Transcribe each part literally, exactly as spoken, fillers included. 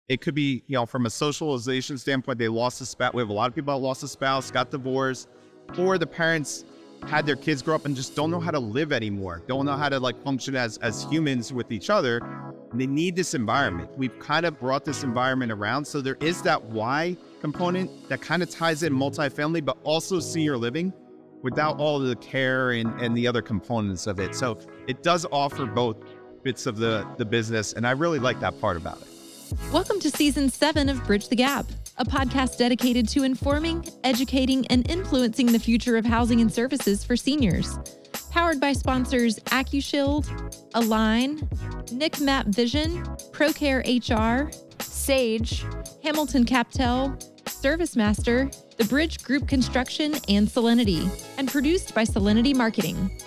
It could be, you know, from a socialization standpoint, they lost a spouse. We have a lot of people that lost a spouse, got divorced, or the parents had their kids grow up and just don't know how to live anymore, don't know how to like function as as humans with each other. And they need this environment. We've kind of brought this environment around. So there is that why component that kind of ties in multifamily, but also senior living without all of the care and, and the other components of it. So it does offer both bits of the, the business. And I really like that part about it. Welcome to season seven of Bridge the Gap, a podcast dedicated to informing, educating, and influencing the future of housing and services for seniors. Powered by sponsors AccuShield, Align, Nick Map Vision, ProCare H R, Sage, Hamilton Captel, ServiceMaster, The Bridge Group Construction, and Solinity, and produced by Solinity Marketing.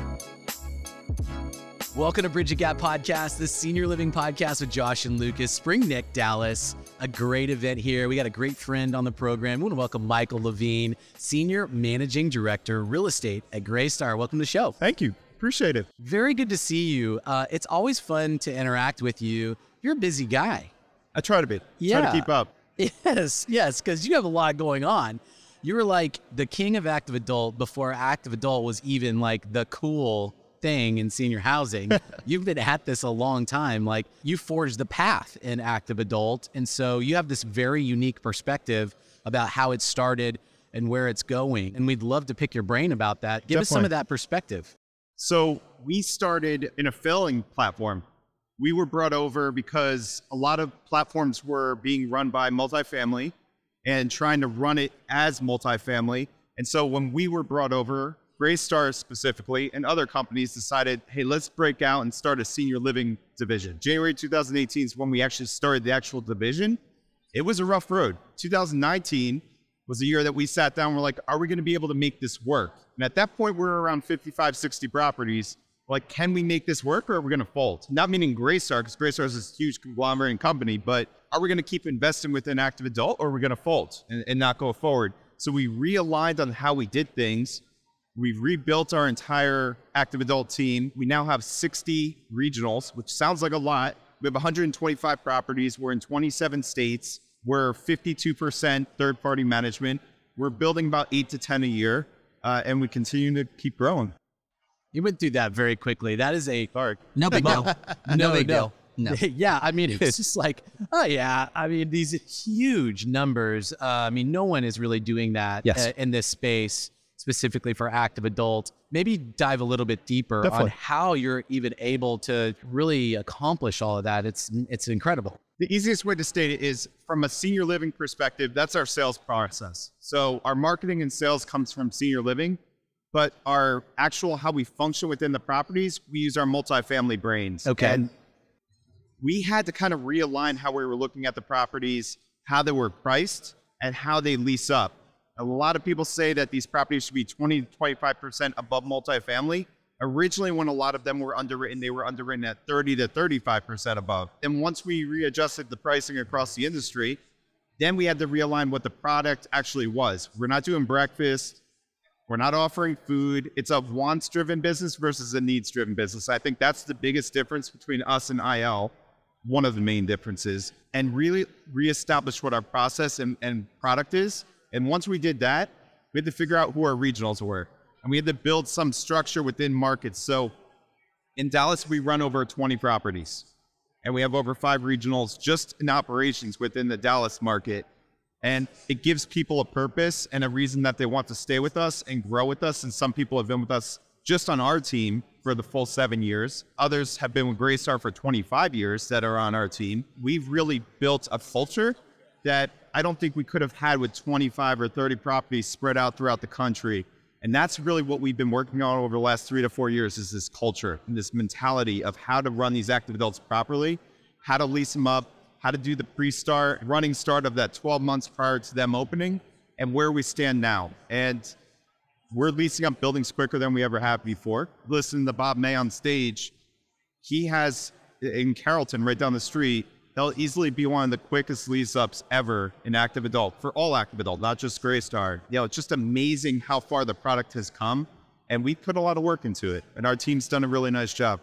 Welcome to Bridge the Gap Podcast, the senior living podcast with Josh and Lucas. Spring Nick, Dallas, a great event here. We got a great friend on the program. We want to welcome Michael Levine, Senior Managing Director, Real Estate at Greystar. Welcome to the show. Thank you. Appreciate it. Very good to see you. Uh, it's always fun to interact with you. You're a busy guy. I try to be. Yeah. Try to keep up. Yes, yes, because you have a lot going on. You were like the king of active adult before active adult was even like the cool thing in senior housing. You've been at this a long time. Like you forged the path in active adult. And so you have this very unique perspective about how it started and where it's going. And we'd love to pick your brain about that. Give Definitely. us some of that perspective. So we started in a failing platform. We were brought over because a lot of platforms were being run by multifamily and trying to run it as multifamily. And so when we were brought over, Greystar specifically and other companies decided, hey, let's break out and start a senior living division. January two thousand eighteen is when we actually started the actual division. It was a rough road. two thousand nineteen was the year that we sat down and we're like, are we going to be able to make this work? And at that point, we we're around fifty-five, sixty properties. We're like, can we make this work or are we going to fold? Not meaning Greystar, because Greystar is this huge conglomerate company, but are we going to keep investing within active adult or are we going to fold and, and not go forward? So we realigned on how we did things. We've rebuilt our entire active adult team. We now have sixty regionals, which sounds like a lot. We have one hundred twenty-five properties. We're in twenty-seven states. We're fifty-two percent third-party management. We're building about eight to ten a year, uh, and we continue to keep growing. You went through that very quickly. That is a... Sorry. No big deal. No, No, big no. deal. No. Yeah, I mean, it's just like, oh yeah, I mean, these huge numbers. Uh, I mean, no one is really doing that Yes. uh, in this space, specifically for active adult. Maybe dive a little bit deeper Definitely. on how you're even able to really accomplish all of that. It's it's incredible. The easiest way to state it is from a senior living perspective, that's our sales process. So our marketing and sales comes from senior living, but our actual how we function within the properties, we use our multifamily brains. Okay. And we had to kind of realign how we were looking at the properties, how they were priced, and how they lease up. A lot of people say that these properties should be twenty to twenty-five percent above multifamily. Originally, when a lot of them were underwritten, they were underwritten at thirty to thirty-five percent above. And once we readjusted the pricing across the industry, then we had to realign what the product actually was. We're not doing breakfast. We're not offering food. It's a wants-driven business versus a needs-driven business. I think that's the biggest difference between us and I L, one of the main differences, and really reestablish what our process and, and product is. And once we did that, we had to figure out who our regionals were. And we had to build some structure within markets. So in Dallas, we run over twenty properties. And we have over five regionals just in operations within the Dallas market. And it gives people a purpose and a reason that they want to stay with us and grow with us. And some people have been with us just on our team for the full seven years. Others have been with Greystar for twenty-five years that are on our team. We've really built a culture that I don't think we could have had with twenty-five or thirty properties spread out throughout the country. And that's really what we've been working on over the last three to four years is this culture and this mentality of how to run these active adults properly, how to lease them up, how to do the pre-start, running start of that twelve months prior to them opening, and where we stand now. And we're leasing up buildings quicker than we ever have before. Listen to Bob May on stage. He has, in Carrollton, right down the street, they'll easily be one of the quickest lease ups ever in active adult, for all active adult, not just Greystar. You know, it's just amazing how far the product has come, and we put a lot of work into it, and our team's done a really nice job.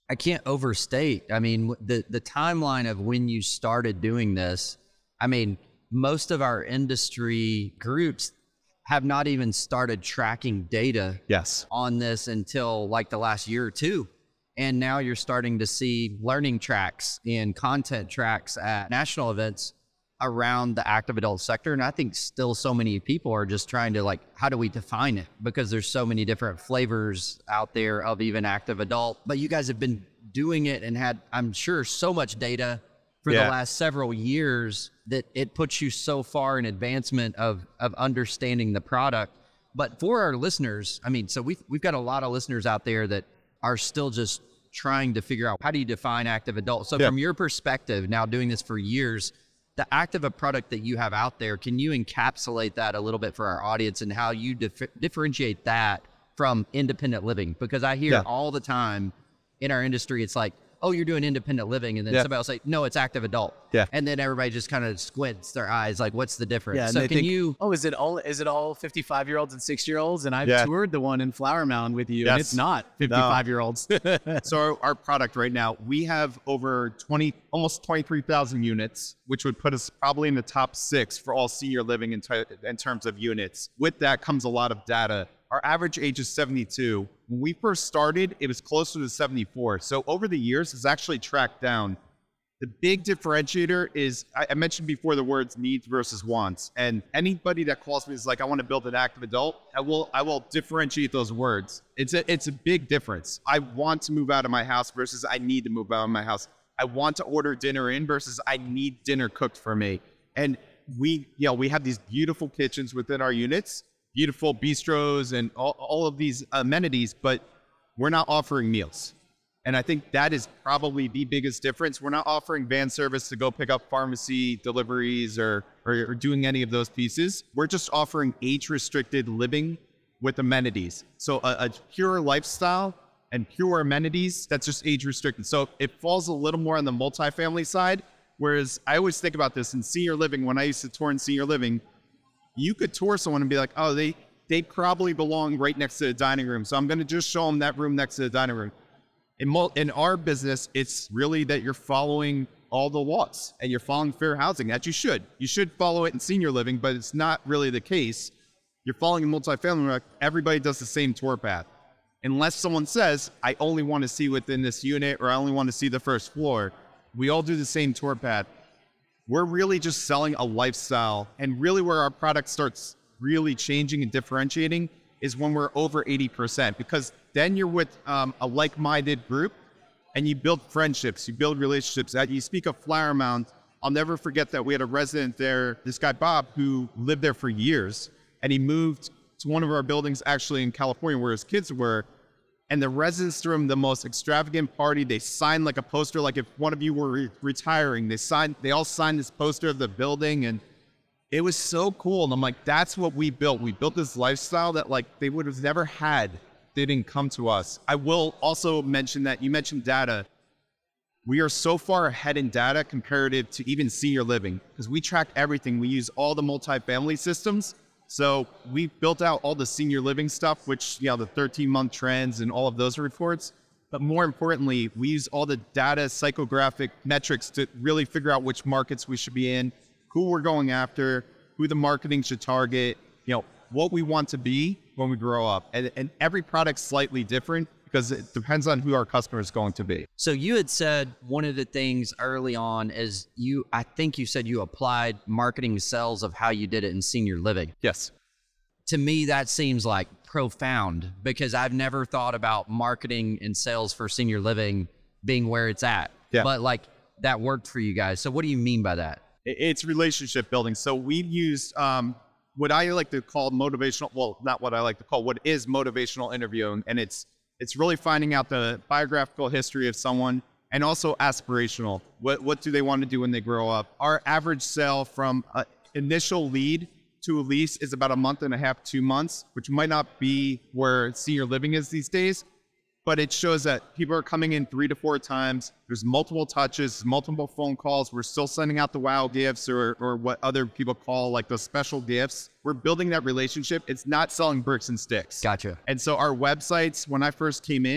I can't overstate. I mean, the the timeline of when you started doing this. I mean, most of our industry groups have not even started tracking data Yes. on this until like the last year or two. And now you're starting to see learning tracks and content tracks at national events around the active adult sector. And I think still so many people are just trying to like, how do we define it? Because there's so many different flavors out there of even active adult. But you guys have been doing it and had, I'm sure, so much data for Yeah. the last several years that it puts you so far in advancement of of understanding the product. But for our listeners, I mean, so we've, we've got a lot of listeners out there that are still just trying to figure out, how do you define active adult? So Yeah. from your perspective, now doing this for years, the active product that you have out there, can you encapsulate that a little bit for our audience and how you dif- differentiate that from independent living? Because I hear Yeah. all the time in our industry, it's like, oh, you're doing independent living. And then Yeah. somebody will say, no, it's active adult. Yeah. And then everybody just kind of squints their eyes, like, what's the difference? Yeah, and so they can think, you, oh, is it all is it all fifty-five year olds and sixty year olds? And I've Yeah. toured the one in Flower Mound with you, and Yes. it's not fifty-five year olds. So our, our product right now, we have over twenty, almost twenty-three thousand units, which would put us probably in the top six for all senior living in, t- in terms of units. With that comes a lot of data. Our average age is seventy-two. When we first started, it was closer to seventy-four. So over the years, it's actually tracked down. The big differentiator is, I, I mentioned before the words needs versus wants. And anybody that calls me is like, I want to build an active adult, I will I will differentiate those words. It's a, it's a big difference. I want to move out of my house versus I need to move out of my house. I want to order dinner in versus I need dinner cooked for me. And we, you know, we have these beautiful kitchens within our units, beautiful bistros and all, all of these amenities, but we're not offering meals. And I think that is probably the biggest difference. We're not offering van service to go pick up pharmacy deliveries or, or, or doing any of those pieces. We're just offering age-restricted living with amenities. So a, a pure lifestyle and pure amenities, that's just age-restricted. So it falls a little more on the multifamily side, whereas I always think about this in senior living. When I used to tour in senior living, you could tour someone and be like, oh, they, they probably belong right next to the dining room. So I'm going to just show them that room next to the dining room. In, mul- in our business, it's really that you're following all the laws and you're following fair housing, that you should. You should follow it in senior living, but it's not really the case. You're following in multifamily, like everybody does the same tour path. Unless someone says, I only want to see within this unit or I only want to see the first floor, we all do the same tour path. We're really just selling a lifestyle, and really where our product starts really changing and differentiating is when we're over eighty percent, because then you're with um, a like-minded group and you build friendships, you build relationships. As you speak of Flower Mound, I'll never forget that we had a resident there, this guy Bob, who lived there for years, and he moved to one of our buildings actually in California where his kids were, and the residents threw him the most extravagant party. They signed like a poster, like if one of you were re- retiring, they signed, they all signed this poster of the building, and it was so cool. And I'm like, that's what we built. We built this lifestyle that like they would have never had. They didn't come to us. I will also mention that you mentioned data. We are so far ahead in data comparative to even senior living because we track everything. We use all the multifamily systems. So we built out all the senior living stuff, which, you know, the thirteen month trends and all of those reports. But more importantly, we use all the data psychographic metrics to really figure out which markets we should be in, who we're going after, who the marketing should target, you know, what we want to be when we grow up. And, and every product's slightly different because it depends on who our customer is going to be. so you had said one of the things early on is you, I think you said you applied marketing sales of how you did it in senior living. Yes. To me, that seems like profound because I've never thought about marketing and sales for senior living being where it's at. Yeah. But like that worked for you guys. So what do you mean by that? It- It's relationship building. So we've used um, what I like to call motivational, well, not what I like to call, what is motivational interviewing. And it's it's really finding out the biographical history of someone and also aspirational. What what do they want to do when they grow up? Our average sale from uh, initial lead to a lease is about a month and a half, two months, which might not be where senior living is these days. But it shows that people are coming in three to four times. There's multiple touches, multiple phone calls. We're still sending out the wow gifts or, or what other people call like the special gifts. We're building that relationship. It's not selling bricks and sticks. Gotcha. And so our websites, when I first came in,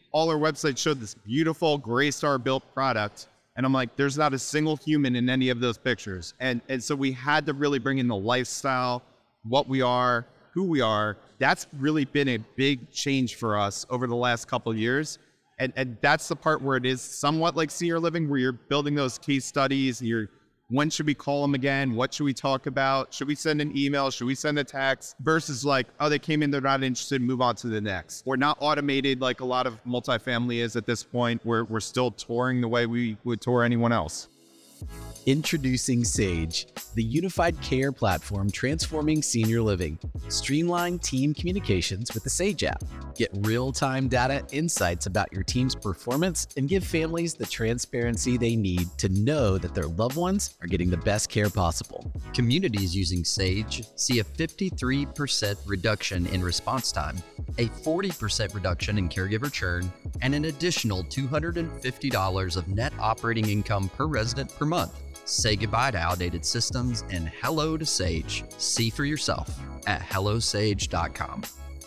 all our websites showed this beautiful Greystar built product. And I'm like, there's not a single human in any of those pictures. And and so we had to really bring in the lifestyle, what we are, who we are. That's really been a big change for us over the last couple of years. And and that's the part where it is somewhat like senior living, where you're building those case studies. You're, when should we call them again? What should we talk about? Should we send an email? Should we send a text? Versus like, oh, they came in, they're not interested, move on to the next. We're not automated like a lot of multifamily is at this point. We're, we're still touring the way we would tour anyone else. Introducing Sage, the unified care platform transforming senior living. Streamline team communications with the Sage app. Get real-time data insights about your team's performance and give families the transparency they need to know that their loved ones are getting the best care possible. Communities using Sage see a fifty-three percent reduction in response time, a forty percent reduction in caregiver churn, and an additional two hundred fifty dollars of net operating income per resident per month. Say goodbye to outdated systems and hello to Sage. See for yourself at hello sage dot com.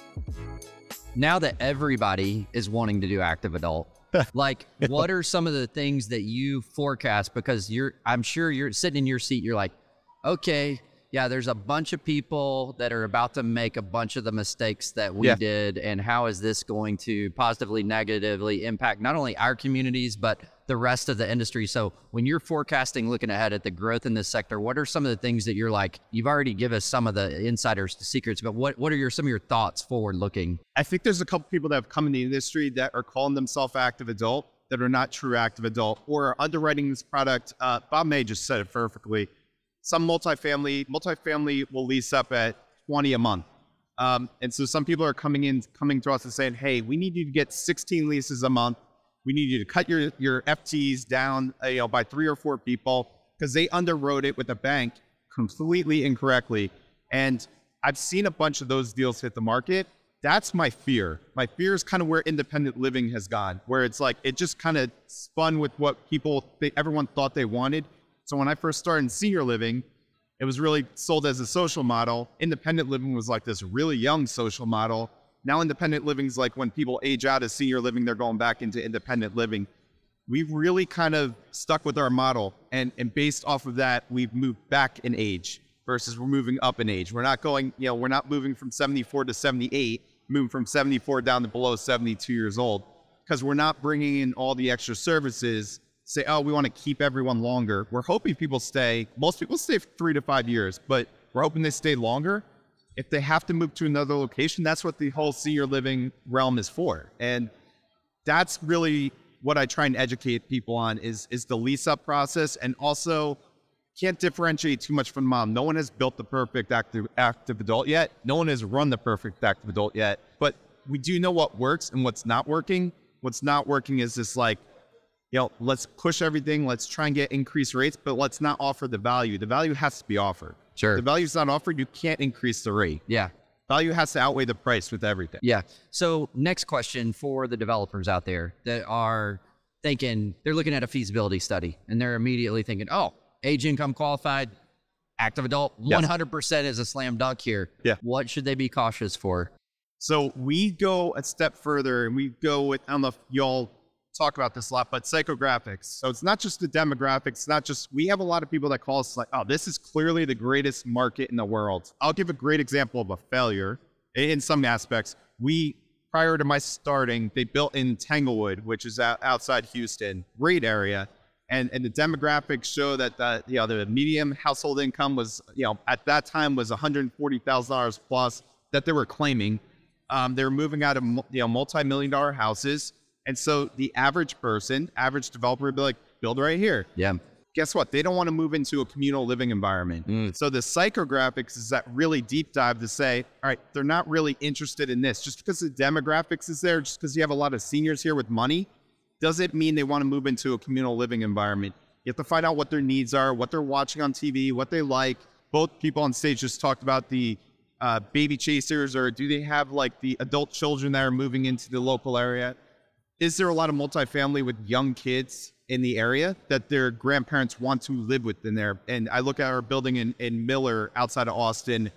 Now that everybody is wanting to do active adult, like what are some of the things that you forecast? Because you're, I'm sure you're sitting in your seat, you're like, okay, yeah, there's a bunch of people that are about to make a bunch of the mistakes that we Yeah. did. And how is this going to positively, negatively impact not only our communities, but the rest of the industry? So when you're forecasting, looking ahead at the growth in this sector, what are some of the things that you're like, you've already given us some of the insiders, the secrets, but what, what are your, some of your thoughts forward looking? I think there's a couple people that have come in the industry that are calling themselves active adult that are not true active adult or are underwriting this product. Uh, Bob May just said it perfectly. Some multifamily, multifamily will lease up at twenty a month. Um, and so some people are coming in, coming to us and saying, hey, we need you to get sixteen leases a month. We need you to cut your, your F Ts down uh, you know, by three or four people because they underwrote it with the bank completely incorrectly. And I've seen a bunch of those deals hit the market. That's my fear. My fear is kind of where independent living has gone, where it's like it just kind of spun with what people, they, everyone thought they wanted. So when I first started in senior living, it was really sold as a social model. Independent living was like this really young social model. Now independent living is like when people age out of senior living, they're going back into independent living. We've really kind of stuck with our model, and, and based off of that, we've moved back in age versus we're moving up in age. We're not going, you know, we're not moving from seventy-four to seventy-eight, moving from seventy-four down to below seventy-two years old, because we're not bringing in all the extra services. Say, oh, we want to keep everyone longer. We're hoping people stay. Most people stay for three to five years, but we're hoping they stay longer. If they have to move to another location, that's what the whole senior living realm is for. And that's really what I try and educate people on is, is the lease up process. And also can't differentiate too much from mom. No one has built the perfect active, active adult yet. No one has run the perfect active adult yet, but we do know what works and what's not working. What's not working is this like, you know, let's push everything. Let's try and get increased rates, but let's not offer the value. The value has to be offered. Sure. If the value's not offered, you can't increase the rate. Yeah. Value has to outweigh the price with everything. Yeah. So next question for the developers out there that are thinking, they're looking at a feasibility study and they're immediately thinking, oh, age income qualified, active adult, Yes. one hundred percent is a slam dunk here. Yeah. What should they be cautious for? So we go a step further and we go with, I don't know if y'all talk about this a lot, but psychographics. So it's not just the demographics, it's not just, we have a lot of people that call us like, oh, this is clearly the greatest market in the world. I'll give a great example of a failure in some aspects. We, prior to my starting, they built in Tanglewood, which is out, outside Houston, great area. And, and the demographics show that the, you know, the median household income was, you know, at that time was one hundred forty thousand dollars plus that they were claiming. Um, they were moving out of, you know, multi-million dollar houses. And so the average person, average developer would be like, build right here. Yeah. Guess what? They don't want to move into a communal living environment. Mm. So the psychographics is that really deep dive to say, all right, they're not really interested in this. Just because the demographics is there, just because you have a lot of seniors here with money, doesn't mean they want to move into a communal living environment. You have to find out what their needs are, what they're watching on T V, what they like. Both people on stage just talked about the uh, baby chasers, or do they have like the adult children that are moving into the local area? Is there a lot of multifamily with young kids in the area that their grandparents want to live within there? And I look at our building in, in Miller outside of Austin.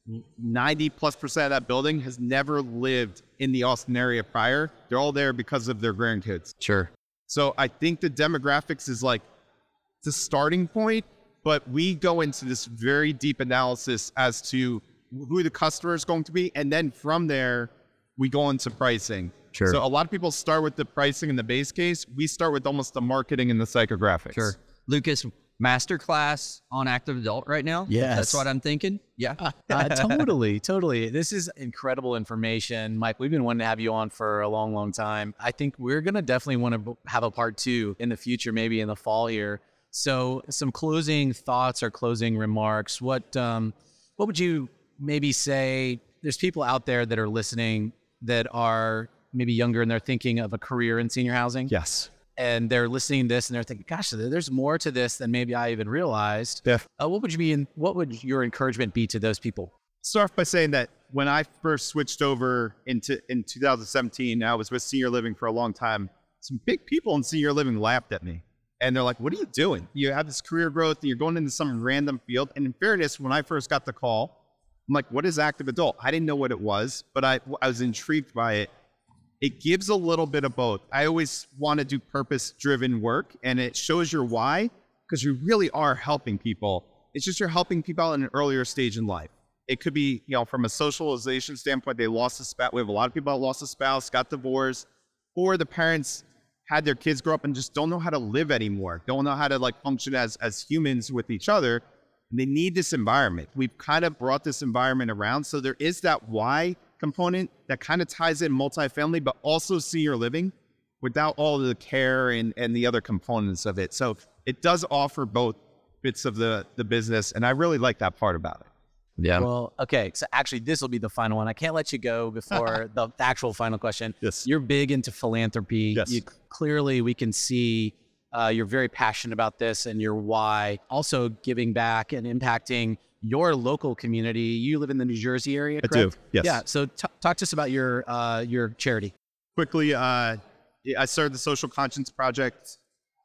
ninety plus percent of that building has never lived in the Austin area prior. They're all there because of their grandkids. Sure. So I think the demographics is like the starting point, but we go into this very deep analysis as to who the customer is going to be. And then from there, we go into pricing. Sure. So a lot of people start with the pricing in the base case. We start with almost the marketing and the psychographics. Sure. Lucas, masterclass on active adult right now? Yes. That's what I'm thinking. Yeah. uh, totally, totally. This is incredible information. Mike, we've been wanting to have you on for a long, long time. I think we're going to definitely want to have a part two in the future, maybe in the fall here. So some closing thoughts or closing remarks. What, um, what would you maybe say? There's people out there that are listening that are maybe younger and they're thinking of a career in senior housing. Yes. And they're listening to this and they're thinking, gosh, there's more to this than maybe I even realized. Yeah. Uh, what would you be in, what would your encouragement be to those people? Start off by saying that when I first switched over into in two thousand seventeen, I was with senior living for a long time. Some big people in senior living laughed at me. And they're like, what are you doing? You have this career growth and you're going into some random field. And in fairness, when I first got the call, I'm like, what is active adult? I didn't know what it was, but I, I was intrigued by it. It gives a little bit of both. I always want to do purpose-driven work, and it shows your why, because you really are helping people. It's just you're helping people out in an earlier stage in life. It could be, you know, from a socialization standpoint, they lost a spouse. We have a lot of people that lost a spouse, got divorced, or the parents had their kids grow up and just don't know how to live anymore, don't know how to like function as as humans with each other. And they need this environment. We've kind of brought this environment around, so there is that why component that kind of ties in multifamily, but also senior living without all of the care and, and the other components of it. So it does offer both bits of the, the business. And I really like that part about it. Yeah. Well, okay. So actually, this will be the final one. I can't let you go before the actual final question. Yes. You're big into philanthropy. Yes. You, clearly, we can see uh, you're very passionate about this and your why. Also giving back and impacting your local community. You live in the New Jersey area, correct? I do, yes. Yeah. So t- talk to us about your uh, your charity. Quickly, uh, I started the Social Conscience Project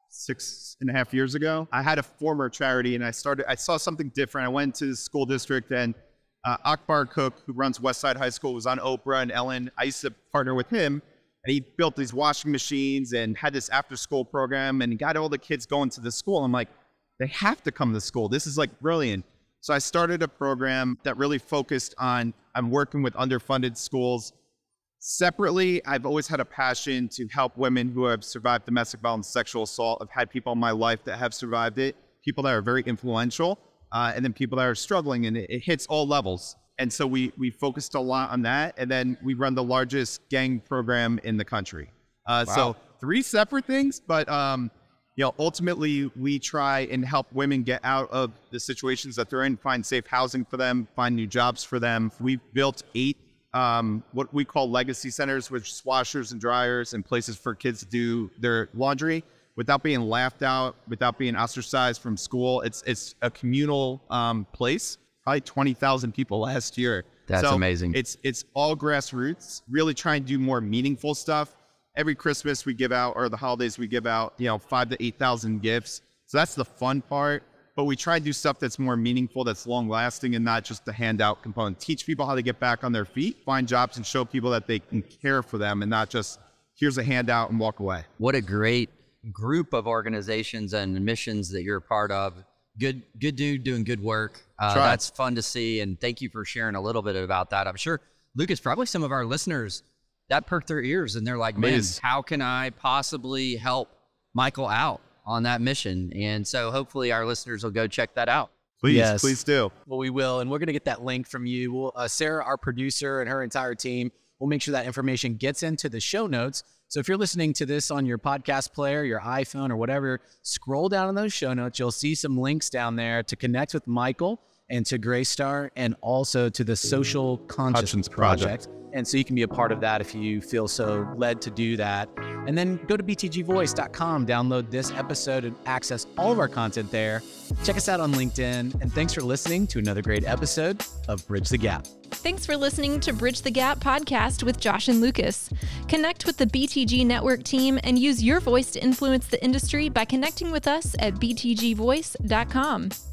six and a half years ago. I had a former charity and I started, I saw something different. I went to the school district and uh, Akbar Cook, who runs Westside High School, was on Oprah and Ellen. I used to partner with him, and he built these washing machines and had this after school program, and he got all the kids going to the school. I'm like, they have to come to school. This is like brilliant. So I started a program that really focused on, I'm working with underfunded schools. Separately, I've always had a passion to help women who have survived domestic violence, sexual assault. I've had people in my life that have survived it, people that are very influential, uh, and then people that are struggling, and it, it hits all levels. And so we we focused a lot on that, and then we run the largest gang program in the country. Uh, Wow. So three separate things, but um, you know, ultimately we try and help women get out of the situations that they're in, find safe housing for them, find new jobs for them. We've built eight um, what we call legacy centers, which is washers and dryers and places for kids to do their laundry without being laughed out, without being ostracized from school. It's it's a communal um, place. Probably twenty thousand people last year. That's So amazing. It's it's all grassroots. Really trying to do more meaningful stuff. Every Christmas we give out, or the holidays we give out, you know, five to eight thousand gifts. So that's the fun part. But we try to do stuff that's more meaningful, that's long lasting, and not just the handout component. Teach people how to get back on their feet, find jobs, and show people that they can care for them, and not just here's a handout and walk away. What a great group of organizations and missions that you're a part of. Good, good dude doing good work. Uh, Try. that's fun to see, and thank you for sharing a little bit about that. I'm sure, Lucas, probably some of our listeners, that perked their ears, and they're like, man, Amazing. how can I possibly help Michael out on that mission? And so hopefully our listeners will go check that out. Please, Yes. please do. Well, we will, and we're going to get that link from you. We'll, uh, Sarah, our producer, and her entire team, will make sure that information gets into the show notes. So if you're listening to this on your podcast player, your iPhone, or whatever, scroll down in those show notes. You'll see some links down there to connect with Michael and to Graystar, and also to the Social Conscience Conscience Project. Project. And so you can be a part of that if you feel so led to do that. And then go to b t g voice dot com, download this episode, and access all of our content there. Check us out on LinkedIn. And thanks for listening to another great episode of Bridge the Gap. Thanks for listening to Bridge the Gap podcast with Josh and Lucas. Connect with the B T G Network team and use your voice to influence the industry by connecting with us at b t g voice dot com.